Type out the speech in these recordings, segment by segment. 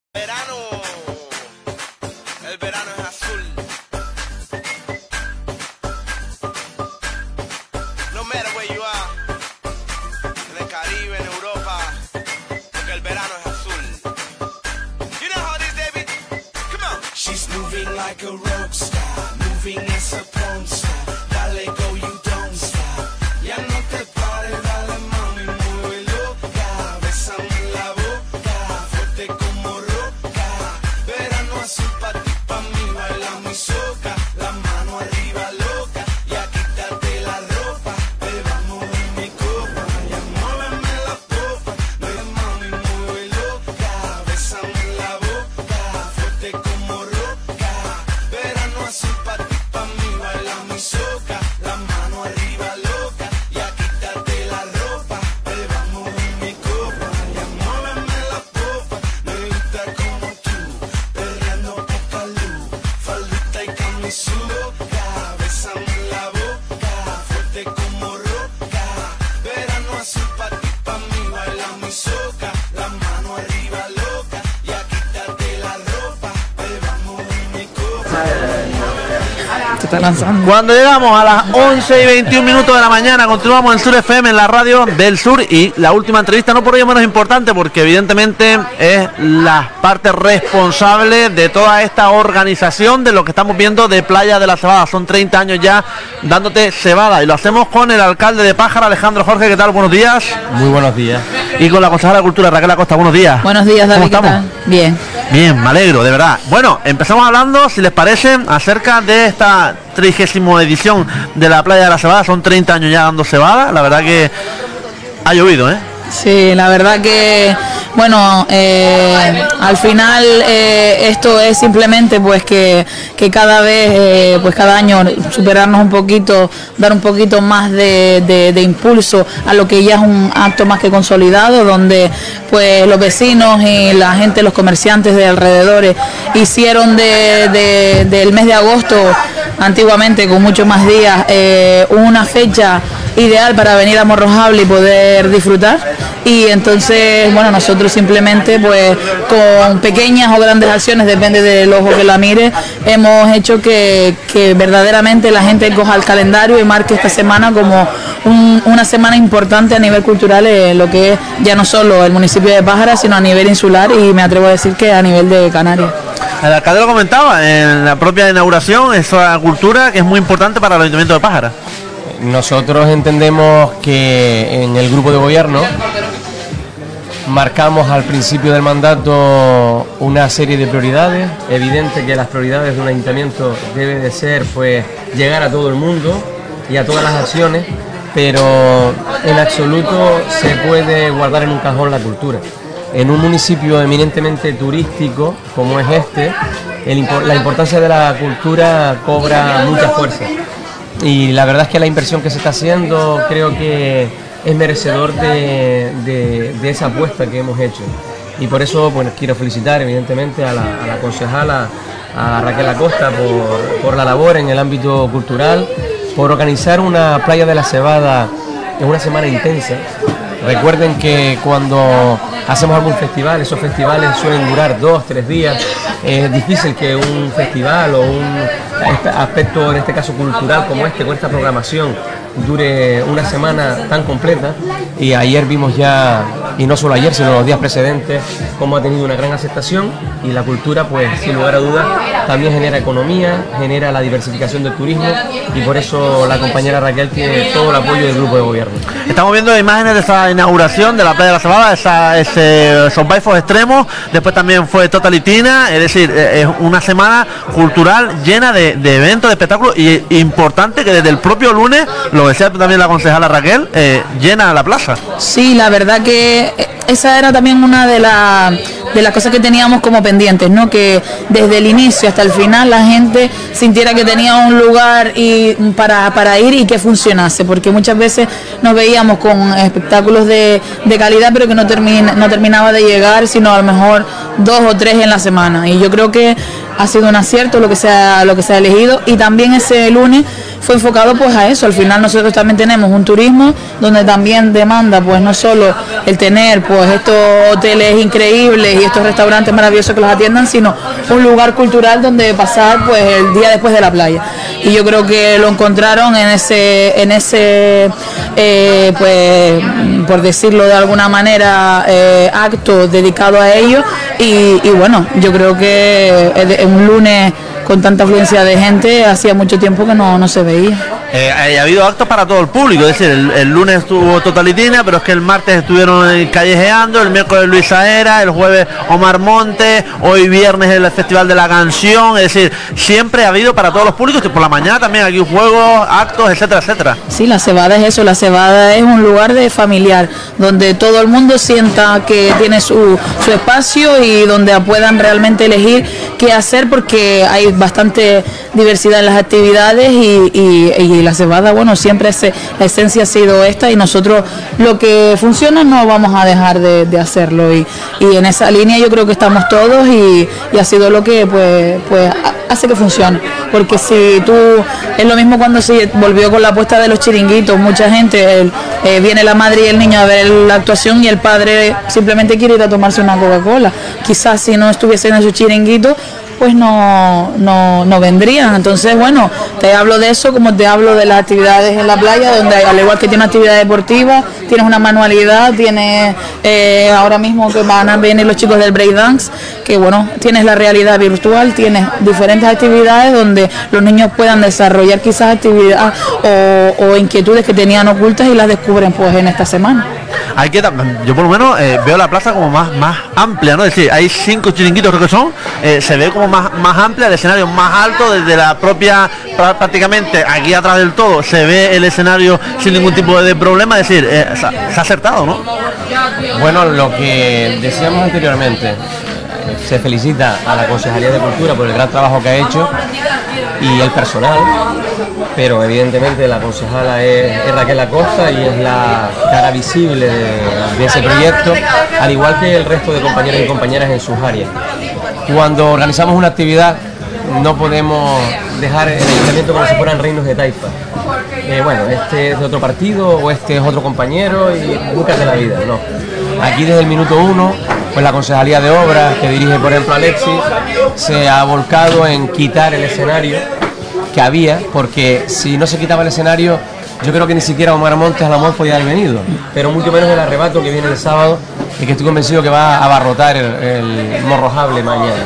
Verano, el verano es azul. No matter where you are, en el Caribe, en Europa, porque el verano es azul. You know how it is, David? Come on. She's moving like a rock star, moving as a porn star. Dale go, you don't stop. Ya no te pares, dale mami, mueve loca. Bésame en la boca, fuerte como roca. Verano azul pa' ti, pa' mí, baila mi soca. La mano arriba loca, ya quítate la ropa. Bebamos de mi copa, ya muéveme la popa. Ven mami, mueve loca. Bésame en la boca, fuerte como roca. Verano azul pa' ti, pa' mí, baila mi soca. La mano arriba loca, ya quítate la ropa. Bebamos de mi copa, ya muéveme la popa. Me gusta como tú, perreando pacalú. Faldita y camisuca, bésame en la boca, fuerte como roca. Verano azul pa' ti, pa' mí, baila mi soca. La mano arriba loca, ya quítate la ropa. Bebamos de mi copa. Se está lanzando. Cuando llegamos a las 11:21 de la mañana, continuamos en Sur FM, en la radio del sur, y la última entrevista, no por ello menos importante, porque evidentemente es la parte responsable de toda esta organización de lo que estamos viendo de Playa de la Cebada. Son 30 años ya dándote cebada, y lo hacemos con el alcalde de Pájara, Alejandro Jorge. ¿Qué tal? Buenos días. Muy buenos días. Y con la consejera de Cultura, Raquel Acosta. Buenos días. Buenos días, David. ¿Cómo ¿Qué estamos? tal? Bien. Bien, me alegro, de verdad. Bueno, empezamos hablando, si les parece, acerca de esta 30ª edición de la Playa de la Cebada. Son 30 años ya dando cebada. La verdad que ha llovido, ¿eh? Sí, la verdad que, bueno, al final esto es simplemente pues que cada vez, pues cada año superarnos un poquito, dar un poquito más de impulso a lo que ya es un acto más que consolidado, donde pues los vecinos y la gente, los comerciantes de alrededores hicieron del mes de agosto, antiguamente con muchos más días, una fecha ideal para venir a Morrojable y poder disfrutar. Y entonces, bueno, nosotros simplemente pues con pequeñas o grandes acciones, depende del ojo que la mire, hemos hecho que verdaderamente la gente coja el calendario y marque esta semana como una semana importante a nivel cultural, lo que es ya no solo el municipio de Pájara, sino a nivel insular, y me atrevo a decir que a nivel de Canarias. El alcalde lo comentaba en la propia inauguración, esa cultura que es muy importante para el Ayuntamiento de Pájara. Nosotros entendemos que en el grupo de gobierno marcamos al principio del mandato una serie de prioridades. Evidente que las prioridades de un ayuntamiento debe de ser pues llegar a todo el mundo y a todas las acciones, pero en absoluto se puede guardar en un cajón la cultura. En un municipio eminentemente turístico como es este, la importancia de la cultura cobra mucha fuerza. Y la verdad es que la inversión que se está haciendo creo que es merecedor de esa apuesta que hemos hecho. Y por eso bueno, quiero felicitar evidentemente a la concejala, a Raquel Acosta, por la labor en el ámbito cultural, por organizar una Playa de la Cebada en una semana intensa. Recuerden que cuando hacemos algún festival, esos festivales suelen durar 2-3 días. Es difícil que un festival o un aspecto, en este caso cultural, como este, con esta programación, dure una semana tan completa. Y ayer vimos ya, y no solo ayer, sino los días precedentes, cómo ha tenido una gran aceptación, y la cultura, pues sin lugar a dudas, también genera economía, genera la diversificación del turismo, y por eso la compañera Raquel tiene todo el apoyo del grupo de gobierno. Estamos viendo imágenes de esa inauguración de la Playa de la Cebada, esos baifos extremos, después también fue Totalitina, es decir, es una semana cultural llena de eventos, de espectáculos, y importante que desde el propio lunes, lo decía también la concejala Raquel, llena la plaza. Sí, la verdad que esa era también una de las cosas que teníamos como pendientes, ¿no? Que desde el inicio hasta el final la gente sintiera que tenía un lugar para ir y que funcionase, porque muchas veces nos veíamos con espectáculos de calidad, pero que no terminaba de llegar, sino a lo mejor 2 o 3 en la semana. Y yo creo que ha sido un acierto lo que se ha elegido, y también ese lunes fue enfocado pues a eso. Al final nosotros también tenemos un turismo donde también demanda pues no solo el tener pues estos hoteles increíbles y estos restaurantes maravillosos que los atiendan, sino un lugar cultural donde pasar pues el día después de la playa. Y yo creo que lo encontraron en ese pues por decirlo de alguna manera acto dedicado a ellos y bueno, yo creo que un lunes con tanta afluencia de gente hacía mucho tiempo que no se veía. Ha habido actos para todo el público, es decir, el lunes estuvo Totalitina, pero es que el martes estuvieron callejeando, el miércoles Luis Saera, el jueves Omar Montes, hoy viernes el Festival de la Canción, es decir, siempre ha habido para todos los públicos, y por la mañana también aquí juegos, actos, etcétera, etcétera. Sí, la Cebada es eso, la Cebada es un lugar de familiar, donde todo el mundo sienta que tiene su espacio y donde puedan realmente elegir qué hacer, porque hay bastante diversidad en las actividades y la Cebada, bueno, siempre la esencia ha sido esta y nosotros lo que funciona no vamos a dejar de hacerlo y en esa línea yo creo que estamos todos y ha sido lo que pues hace que funcione, porque si tú, es lo mismo cuando se volvió con la apuesta de los chiringuitos, mucha gente, viene la madre y el niño a ver la actuación y el padre simplemente quiere ir a tomarse una Coca-Cola, quizás si no estuviesen en su chiringuito pues no vendrían. Entonces, bueno, te hablo de eso como te hablo de las actividades en la playa, donde al igual que tienes una actividad deportiva, tienes una manualidad, tienes ahora mismo que van a venir los chicos del breakdance, que bueno, tienes la realidad virtual, tienes diferentes actividades donde los niños puedan desarrollar quizás actividades o inquietudes que tenían ocultas y las descubren pues en esta semana. Hay que, yo por lo menos veo la plaza como más amplia, ¿no? Es decir, hay 5 chiringuitos creo que son, se ve como más amplia, el escenario más alto, desde la propia, prácticamente aquí atrás del todo, se ve el escenario sin ningún tipo de problema, es decir, se ha acertado, ¿no? Bueno, lo que decíamos anteriormente, se felicita a la Concejalía de Cultura por el gran trabajo que ha hecho y el personal, pero evidentemente la concejala es Raquel Acosta y es la cara visible de ese proyecto, al igual que el resto de compañeros y compañeras en sus áreas. Cuando organizamos una actividad no podemos dejar el ayuntamiento como si fueran reinos de taifa. Bueno, este es de otro partido o este es otro compañero y búscate la vida, no. Aquí desde el minuto 1, pues la Concejalía de Obras, que dirige por ejemplo Alexis, se ha volcado en quitar el escenario que había, porque si no se quitaba el escenario, yo creo que ni siquiera Omar Montes a la mejor podía haber venido, pero mucho menos el arrebato que viene el sábado y que estoy convencido que va a abarrotar el Morrojable mañana.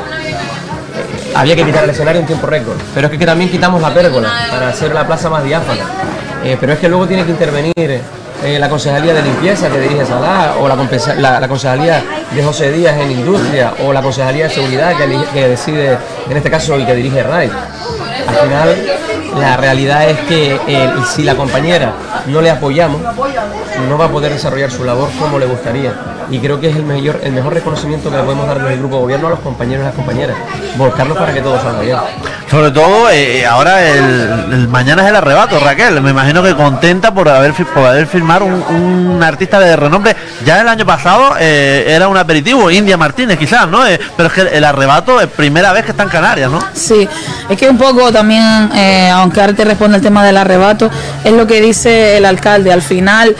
Había que quitar el escenario en tiempo récord, pero es que también quitamos la pérgola para hacer la plaza más diáfana, pero es que luego tiene que intervenir la Concejalía de Limpieza que dirige Salah, o la Concejalía de José Díaz en Industria, o la Concejalía de Seguridad que decide, en este caso, el que dirige RAI. Al final, la realidad es que si la compañera no le apoyamos, no va a poder desarrollar su labor como le gustaría. Y creo que es el mejor reconocimiento que le podemos dar desde el grupo de gobierno a los compañeros y las compañeras. Volcarnos para que todo salga bien. Sobre todo, ahora el mañana es el arrebato, Raquel. Me imagino que contenta por poder firmar un artista de renombre. Ya el año pasado era un aperitivo, India Martínez quizás, ¿no? Pero es que el arrebato es primera vez que está en Canarias, ¿no? Sí, es que un poco también, aunque ahora te responde el tema del arrebato, es lo que dice el alcalde. Al final,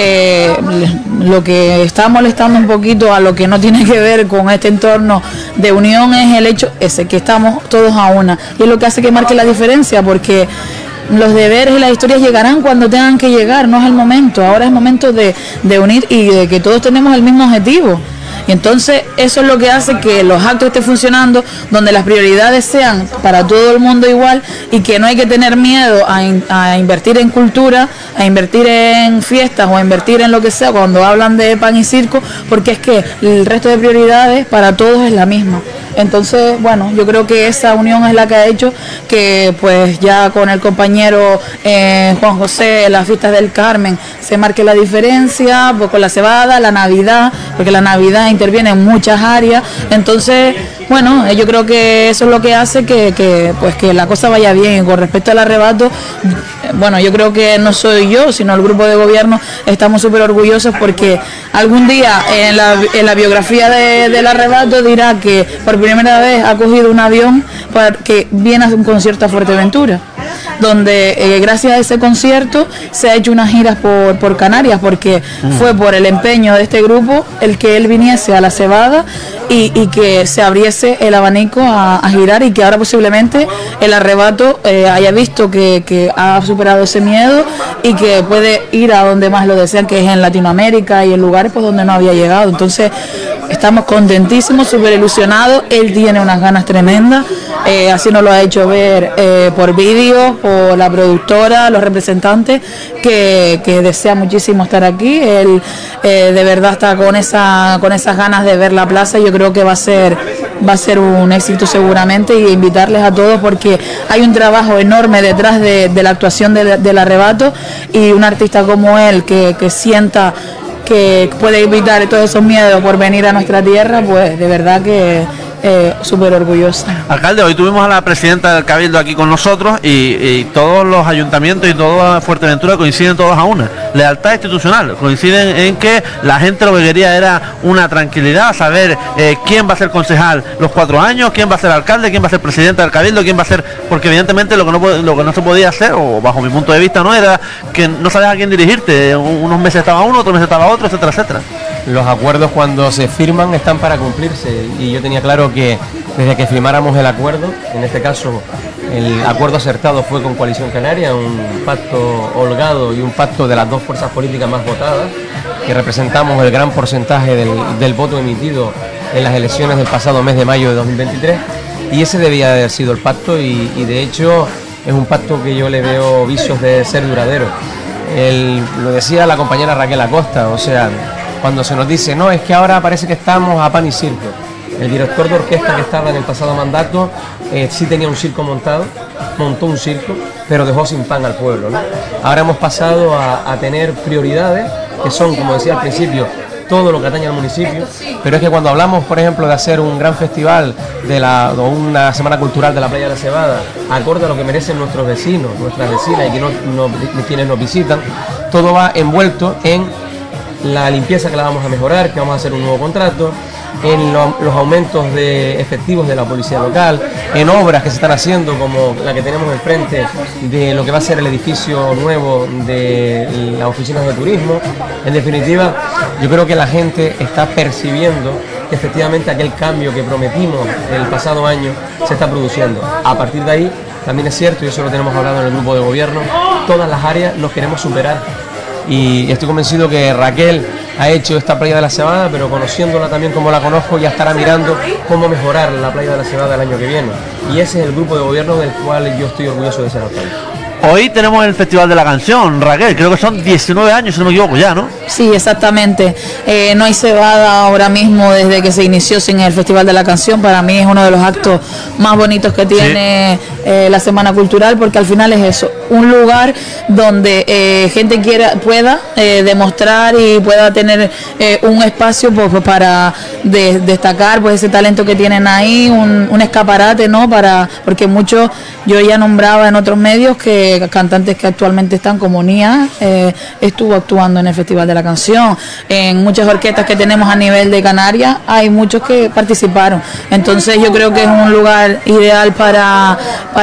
lo que está molestando un poquito a lo que no tiene que ver con este entorno de unión es el hecho ese, que estamos todos a una, y es lo que hace que marque la diferencia, porque los deberes y las historias llegarán cuando tengan que llegar, no es el momento. Ahora es momento de unir y de que todos tenemos el mismo objetivo. Y entonces eso es lo que hace que los actos estén funcionando, donde las prioridades sean para todo el mundo igual, y que no hay que tener miedo a invertir en cultura, a invertir en fiestas o a invertir en lo que sea cuando hablan de pan y circo, porque es que el resto de prioridades para todos es la misma. Entonces, bueno, yo creo que esa unión es la que ha hecho que pues ya con el compañero Juan José, las fiestas del Carmen, se marque la diferencia, pues con la Cebada, la Navidad, porque la Navidad interviene en muchas áreas. Entonces, bueno, yo creo que eso es lo que hace que la cosa vaya bien. Y con respecto al arrebato, bueno, yo creo que no soy yo, sino el grupo de gobierno, estamos súper orgullosos porque algún día en la biografía del arrebato dirá que por primera vez ha cogido un avión que viene a un concierto a Fuerteventura. donde gracias a ese concierto se ha hecho unas giras por Canarias, porque fue por el empeño de este grupo el que él viniese a La Cebada y que se abriese el abanico a girar, y que ahora posiblemente el Arrebato haya visto que ha superado ese miedo y que puede ir a donde más lo desean, que es en Latinoamérica y en lugares pues donde no había llegado. Entonces estamos contentísimos, súper ilusionados. Él tiene unas ganas tremendas, así nos lo ha hecho ver por vídeos, por la productora, los representantes, que desea muchísimo estar aquí. Él de verdad está con esas ganas de ver la plaza. Yo creo que va a ser un éxito seguramente, y invitarles a todos, porque hay un trabajo enorme detrás de la actuación del Arrebato, y un artista como él que sienta que puede evitar todos esos miedos por venir a nuestra tierra, pues de verdad que súper orgullosa. Alcalde, hoy tuvimos a la presidenta del Cabildo aquí con nosotros, y todos los ayuntamientos y toda Fuerteventura coinciden todos a una. Lealtad institucional. Coinciden en que la gente lo que quería era una tranquilidad, saber quién va a ser concejal los 4 años, quién va a ser alcalde, quién va a ser presidente del Cabildo, quién va a ser... Porque evidentemente lo que no se podía hacer, o bajo mi punto de vista no, era que no sabías a quién dirigirte. Unos meses estaba uno, otros meses estaba otro, etcétera, etcétera. Los acuerdos, cuando se firman, están para cumplirse, y yo tenía claro que desde que firmáramos el acuerdo, en este caso el acuerdo acertado fue con Coalición Canaria, un pacto holgado y un pacto de las dos fuerzas políticas más votadas, que representamos el gran porcentaje del voto emitido en las elecciones del pasado mes de mayo de 2023, y ese debía haber sido el pacto, y de hecho es un pacto que yo le veo visos de ser duradero. Lo decía la compañera Raquel Acosta, o sea, cuando se nos dice, no, es que ahora parece que estamos a pan y circo. El director de orquesta que estaba en el pasado mandato sí tenía un circo montó un circo, pero dejó sin pan al pueblo, ¿no? Ahora hemos pasado a tener prioridades, que son, como decía al principio, todo lo que atañe al municipio, pero es que cuando hablamos, por ejemplo, de hacer un gran festival o una semana cultural de la Playa de la Cebada, acorde a lo que merecen nuestros vecinos, nuestras vecinas y quienes nos visitan, todo va envuelto en la limpieza, que la vamos a mejorar, que vamos a hacer un nuevo contrato, en los aumentos de efectivos de la policía local, en obras que se están haciendo, como la que tenemos enfrente de lo que va a ser el edificio nuevo de las oficinas de turismo. En definitiva, yo creo que la gente está percibiendo que efectivamente aquel cambio que prometimos el pasado año se está produciendo. A partir de ahí, también es cierto, y eso lo tenemos hablado en el grupo de gobierno, todas las áreas nos queremos superar. Y estoy convencido que Raquel ha hecho esta Playa de la Cebada, pero conociéndola también como la conozco, ya estará mirando cómo mejorar la Playa de la Cebada el año que viene. Y ese es el grupo de gobierno del cual yo estoy orgulloso de ser alcalde. Hoy tenemos el Festival de la Canción, Raquel, creo que son 19 años, si no me equivoco ya, ¿no? Sí, exactamente. No hay cebada ahora mismo desde que se inició sin el Festival de la Canción. Para mí es uno de los actos más bonitos que tiene la Semana Cultural, porque al final es eso, un lugar donde gente pueda demostrar y pueda tener un espacio pues, para destacar pues, ese talento que tienen ahí, un escaparate, ¿no? Porque muchos, yo ya nombraba en otros medios que cantantes que actualmente están, como Nia, estuvo actuando en el Festival de la Canción. En muchas orquestas que tenemos a nivel de Canarias hay muchos que participaron. Entonces yo creo que es un lugar ideal para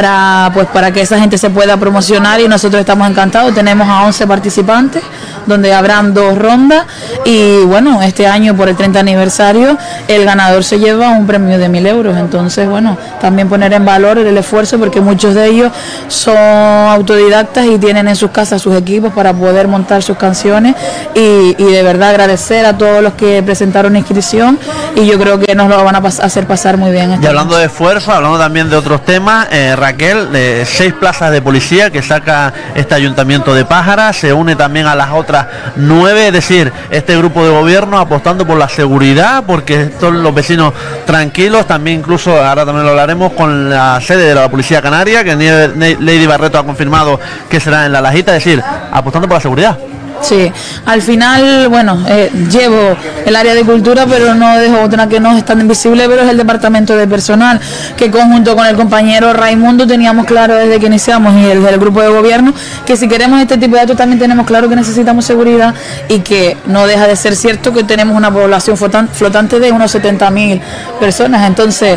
que esa gente se pueda promocionar, y nosotros estamos encantados. Tenemos a 11 participantes, donde habrán 2 rondas, y bueno, este año por el 30 aniversario el ganador se lleva un premio de 1.000 euros. Entonces bueno, también poner en valor el esfuerzo, porque muchos de ellos son autodidactas y tienen en sus casas sus equipos para poder montar sus canciones, y de verdad agradecer a todos los que presentaron inscripción, y yo creo que nos lo van a hacer pasar muy bien. Y hablando de esfuerzo, hablando también de otros temas, Raquel, 6 plazas de policía que saca este ayuntamiento de Pájara, se une también a las otras 9, es decir, este grupo de gobierno apostando por la seguridad, porque son los vecinos tranquilos. También incluso, ahora también lo hablaremos, con la sede de la Policía Canaria, que Lady Barreto ha confirmado que será en La Lajita, es decir, apostando por la seguridad. Sí, al final, bueno, llevo el área de cultura, pero no dejo otra que no es tan invisible, pero es el departamento de personal, que conjunto con el compañero Raimundo teníamos claro desde que iniciamos y el del grupo de gobierno, que si queremos este tipo de datos también tenemos claro que necesitamos seguridad y que no deja de ser cierto que tenemos una población flotante de unos 70.000 personas. Entonces,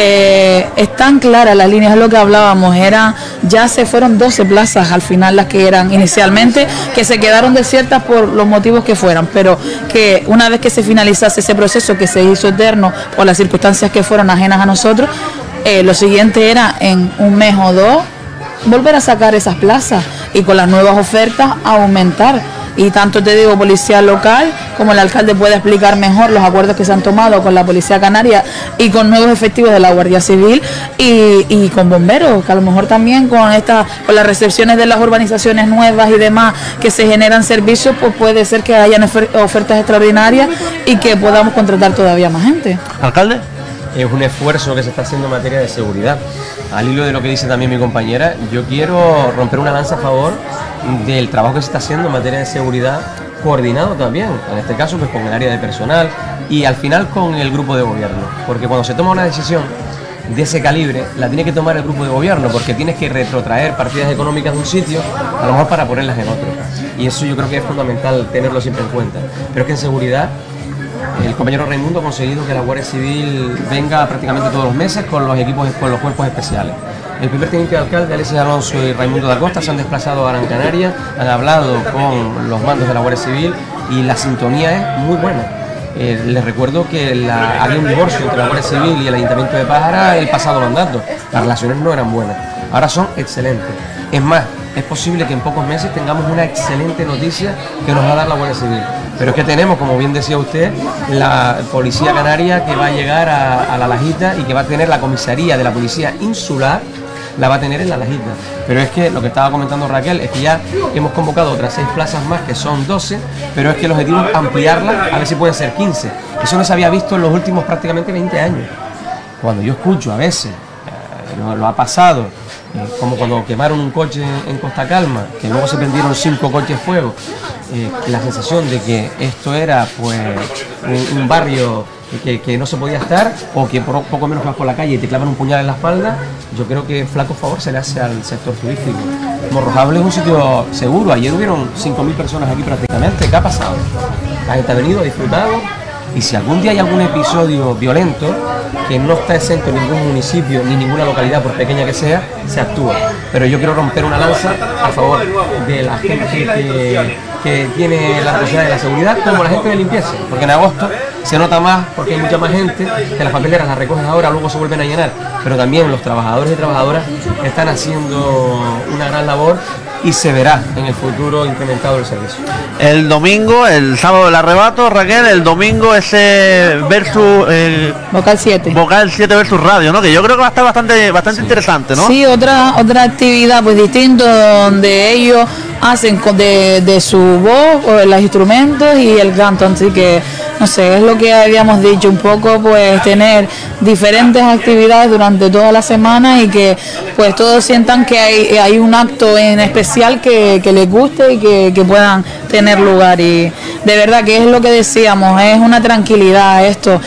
están claras las líneas, es lo que hablábamos, ya se fueron 12 plazas al final las que eran inicialmente, que se quedaron desiertas por los motivos que fueran, pero que una vez que se finalizase ese proceso que se hizo eterno por las circunstancias que fueron ajenas a nosotros, lo siguiente era en un mes o dos volver a sacar esas plazas y con las nuevas ofertas aumentar. Y tanto te digo, policía local, como el alcalde puede explicar mejor los acuerdos que se han tomado con la Policía Canaria y con nuevos efectivos de la Guardia Civil y con bomberos, que a lo mejor también con las recepciones de las urbanizaciones nuevas y demás que se generan servicios, pues puede ser que hayan ofertas extraordinarias y que podamos contratar todavía más gente. ¿Alcalde? Es un esfuerzo que se está haciendo en materia de seguridad. Al hilo de lo que dice también mi compañera, yo quiero romper una lanza a favor del trabajo que se está haciendo en materia de seguridad, coordinado también, en este caso pues con el área de personal y al final con el grupo de gobierno, porque cuando se toma una decisión de ese calibre, la tiene que tomar el grupo de gobierno, porque tienes que retrotraer partidas económicas de un sitio, a lo mejor para ponerlas en otro, y eso yo creo que es fundamental tenerlo siempre en cuenta. Pero es que en seguridad, el compañero Raimundo ha conseguido que la Guardia Civil venga prácticamente todos los meses con los equipos, con los cuerpos especiales. El primer teniente de alcalde, Alexis Alonso y Raimundo da Costa, se han desplazado a Gran Canaria, han hablado con los mandos de la Guardia Civil y la sintonía es muy buena. Les recuerdo que había un divorcio entre la Guardia Civil y el Ayuntamiento de Pájara el pasado mandato. Las relaciones no eran buenas, ahora son excelentes. Es más, es posible que en pocos meses tengamos una excelente noticia que nos va a dar la Guardia Civil. Pero es que tenemos, como bien decía usted, la Policía Canaria que va a llegar a La Lajita y que va a tener la comisaría de la Policía Insular, la va a tener en La Lajita. Pero es que lo que estaba comentando Raquel es que ya hemos convocado otras 6 plazas más, que son 12, pero es que el objetivo es ampliarlas a ver si pueden ser 15. Eso no se había visto en los últimos prácticamente 20 años. Cuando yo escucho a veces, lo ha pasado, como cuando quemaron un coche en Costa Calma, que luego se prendieron 5 coches fuego, la sensación de que esto era pues un barrio que no se podía estar, o que poco menos vas por la calle y te clavan un puñal en la espalda, yo creo que flaco favor se le hace al sector turístico. Morrojable es un sitio seguro, ayer hubieron 5.000 personas aquí prácticamente. ¿Qué ha pasado? La gente ha venido, ha disfrutado, y si algún día hay algún episodio violento, que no está exento en ningún municipio ni ninguna localidad, por pequeña que sea, se actúa. Pero yo quiero romper una lanza a favor de la gente que tiene la responsabilidad de la seguridad, como la gente de limpieza, porque en agosto se nota más porque hay mucha más gente, que las papeleras las recogen ahora, luego se vuelven a llenar, pero también los trabajadores y trabajadoras están haciendo una gran labor y se verá en el futuro incrementado el servicio. El domingo, el sábado del arrebato, Raquel, el domingo ese versus Vocal 7. Vocal 7 versus Radio, ¿no? Que yo creo que va a estar bastante interesante, ¿no? Sí, otra actividad pues distinto, donde ellos hacen de su voz los instrumentos y el canto, así que no sé, es lo que habíamos dicho un poco, pues tener diferentes actividades durante toda la semana y que pues todos sientan que hay un acto en especial que les guste y que puedan tener lugar. Y de verdad que es lo que decíamos, es una tranquilidad esto.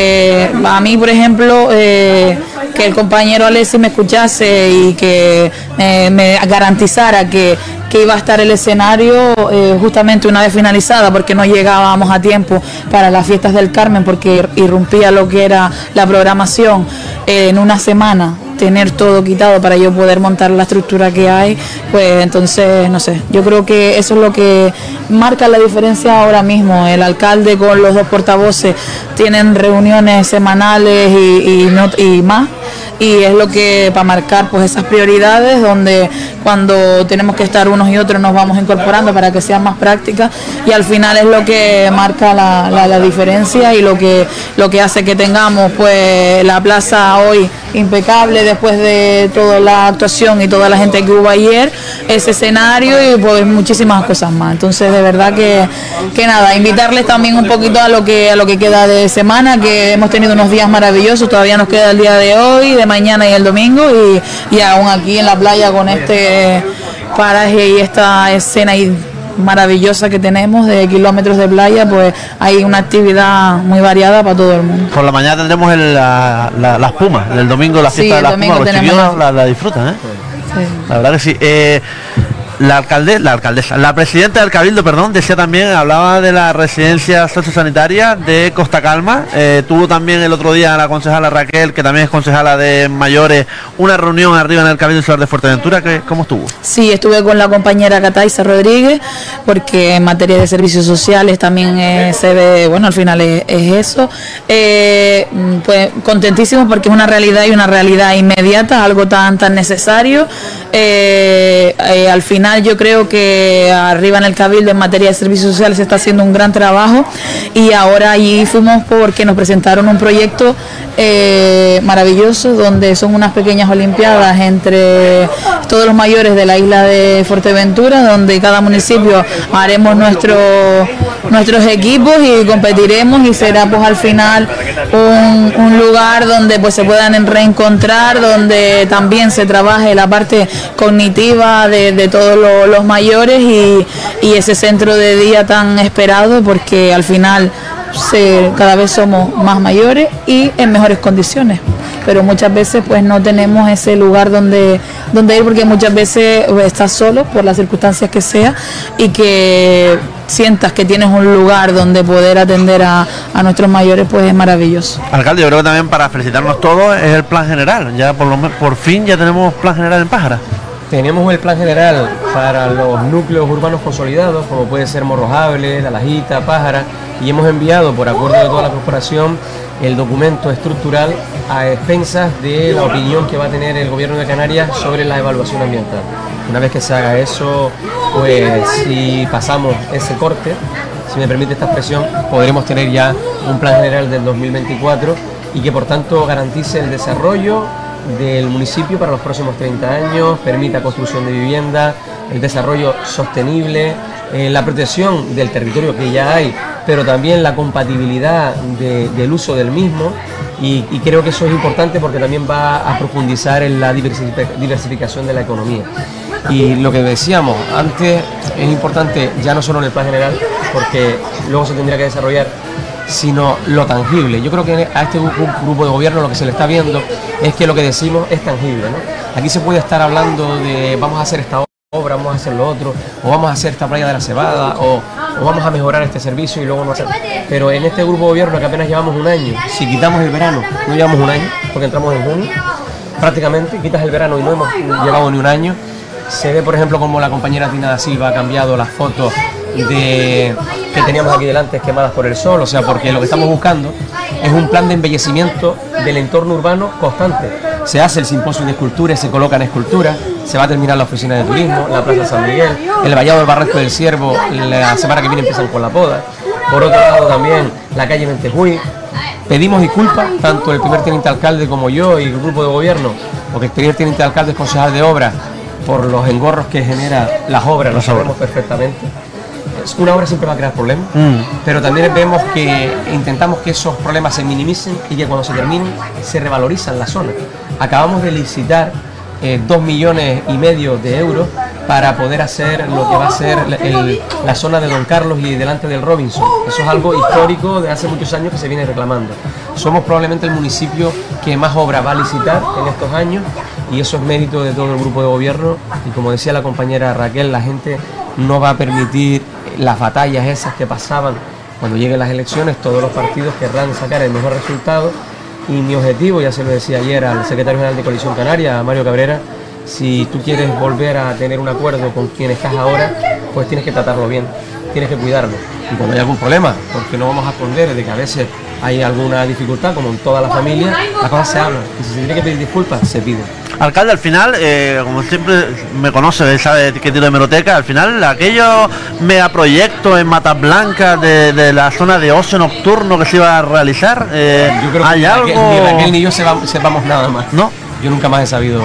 A mí, por ejemplo, que el compañero Alexis me escuchase y que me garantizara que iba a estar el escenario justamente una vez finalizada, porque no llegábamos a tiempo para las fiestas del Carmen, porque irrumpía lo que era la programación en una semana, tener todo quitado para yo poder montar la estructura que hay, pues entonces, no sé, yo creo que eso es lo que marca la diferencia ahora mismo. El alcalde con los 2 portavoces tienen reuniones semanales y más, y es lo que para marcar pues esas prioridades, donde cuando tenemos que estar unos y otros nos vamos incorporando para que sean más prácticas, y al final es lo que marca la diferencia y lo que hace que tengamos pues la plaza hoy impecable después de toda la actuación y toda la gente que hubo ayer, ese escenario y pues muchísimas cosas más. Entonces de verdad que nada, invitarles también un poquito a lo que queda de semana, que hemos tenido unos días maravillosos, todavía nos queda el día de hoy, de mañana y el domingo, y aún aquí en la playa con este paraje y esta escena maravillosa que tenemos de kilómetros de playa, pues hay una actividad muy variada para todo el mundo. Por la mañana tendremos las Pumas, el domingo la fiesta Sí, de las el domingo Pumas, los tenemos chiquillos la disfrutan, ¿eh? Sí. La verdad que sí. La presidenta del Cabildo, perdón, decía también, hablaba de la residencia sociosanitaria de Costa Calma. Tuvo también el otro día la concejala Raquel, que también es concejala de mayores, una reunión arriba en el Cabildo Insular de Fuerteventura. ¿Cómo estuvo? Sí, estuve con la compañera Cataiza Rodríguez, porque en materia de servicios sociales también se ve, bueno, al final es eso. Pues contentísimos porque es una realidad y una realidad inmediata, algo tan necesario. Al final yo creo que arriba en el Cabildo en materia de servicios sociales se está haciendo un gran trabajo, y ahora allí fuimos porque nos presentaron un proyecto maravilloso, donde son unas pequeñas olimpiadas entre todos los mayores de la isla de Fuerteventura, donde cada municipio haremos nuestros equipos y competiremos, y será pues al final un lugar donde pues se puedan reencontrar, donde también se trabaje la parte cognitiva de todos los mayores y ese centro de día tan esperado, porque al final cada vez somos más mayores y en mejores condiciones, pero muchas veces pues no tenemos ese lugar donde ir, porque muchas veces estás solo por las circunstancias que sea, y que sientas que tienes un lugar donde poder atender a nuestros mayores, pues es maravilloso. Alcalde, yo creo que también para felicitarnos todos es el plan general. Ya por fin ya tenemos plan general en Pájara. Tenemos el plan general para los núcleos urbanos consolidados, como puede ser Morrojable, La Lajita, Pájara, y hemos enviado por acuerdo de toda la corporación el documento estructural a expensas de la opinión que va a tener el Gobierno de Canarias sobre la evaluación ambiental. Una vez que se haga eso, pues si pasamos ese corte, si me permite esta expresión, podremos tener ya un plan general del 2024 y que por tanto garantice el desarrollo del municipio para los próximos 30 años, permita construcción de vivienda, el desarrollo sostenible, la protección del territorio que ya hay, pero también la compatibilidad del uso del mismo, y creo que eso es importante porque también va a profundizar en la diversificación de la economía. Y lo que decíamos antes es importante ya no solo en el plan general, porque luego se tendría que desarrollar, sino lo tangible. Yo creo que a este grupo de gobierno lo que se le está viendo es que lo que decimos es tangible, ¿no? Aquí se puede estar hablando de vamos a hacer esta obra, vamos a hacer lo otro, o vamos a hacer esta playa de la Cebada, o vamos a mejorar este servicio y luego no hacer. Pero en este grupo de gobierno, que apenas llevamos un año, si quitamos el verano, no llevamos un año, porque entramos en junio, prácticamente, quitas el verano y no hemos llevado ni un año. Se ve, por ejemplo, como la compañera Tina da Silva ha cambiado las fotos que teníamos aquí delante quemadas por el sol, o sea, porque lo que estamos buscando es un plan de embellecimiento del entorno urbano constante. Se hace el simposio de escultura y se colocan esculturas, se va a terminar la oficina de turismo, la Plaza San Miguel, el vallado del Barranco del Ciervo, la semana que viene empiezan con la poda. Por otro lado también la calle Mentejuí. Pedimos disculpas, tanto el primer teniente alcalde como yo y el grupo de gobierno, porque el primer teniente alcalde es concejal de obras, por los engorros que genera las obras, lo sabemos perfectamente. Una obra siempre va a crear problemas, pero también vemos que intentamos que esos problemas se minimicen y que cuando se terminen se revalorizan las zonas. Acabamos de licitar 2,5 millones de euros para poder hacer lo que va a ser la zona de Don Carlos y delante del Robinson. Eso es algo histórico de hace muchos años que se viene reclamando. Somos probablemente el municipio que más obra va a licitar en estos años, y eso es mérito de todo el grupo de gobierno, y como decía la compañera Raquel, la gente no va a permitir las batallas esas que pasaban cuando lleguen las elecciones. Todos los partidos querrán sacar el mejor resultado, y mi objetivo, ya se lo decía ayer al secretario general de Coalición Canaria, a Mario Cabrera, si tú quieres volver a tener un acuerdo con quien estás ahora, pues tienes que tratarlo bien, tienes que cuidarlo, y cuando hay algún problema, porque no vamos a esconder de que a veces hay alguna dificultad, como en toda la familia, las cosas se hablan, y si se tiene que pedir disculpas, se piden. Alcalde, al final, como siempre me conoce, sabe qué tiro de hemeroteca, al final aquellos megaproyectos en Matas Blancas de la zona de ocio nocturno que se iba a realizar, yo creo ¿hay que algo? Ni Raquel ni yo sepamos nada más. ¿No? Yo nunca más he sabido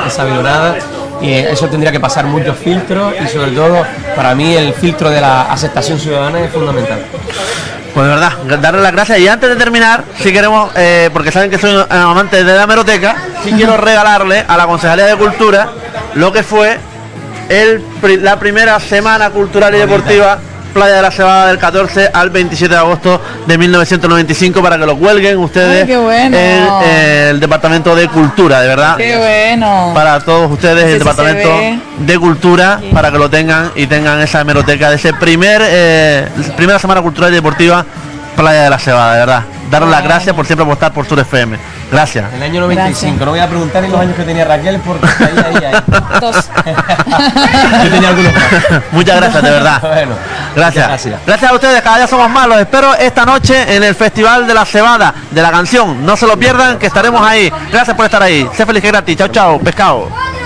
nada, y eso tendría que pasar muchos filtros, y sobre todo para mí el filtro de la aceptación ciudadana es fundamental. Pues de verdad, darle las gracias. Y antes de terminar, si queremos, porque saben que soy amante de la hemeroteca, sí quiero regalarle a la Concejalía de Cultura lo que fue la primera semana cultural y deportiva Playa de la Cebada del 14 al 27 de agosto de 1995 para que lo cuelguen ustedes. Ay, qué bueno. En el Departamento de Cultura, de verdad. Qué bueno. Para todos ustedes, el Sí, Departamento se ve. de Cultura, para que lo tengan y tengan esa hemeroteca de ese primera semana cultural y deportiva Playa de la Cebada, de verdad. Darles las gracias por siempre apostar por Sur FM. Gracias. En el año 95, Gracias. no voy a preguntar ni los años que tenía Raquel porque ahí. Dos. Yo tenía algunos más. Muchas gracias, de verdad. Bueno, Gracias. gracias. Gracias a ustedes, cada día somos más. Los espero esta noche en el Festival de la Cebada de la Canción. No se lo pierdan, que estaremos ahí. Gracias por estar ahí. Sé feliz que gratis. Chao, chao. Pescado.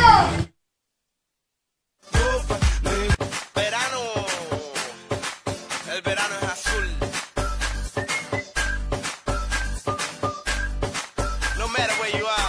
Verano, el verano es azul. No matter where you are.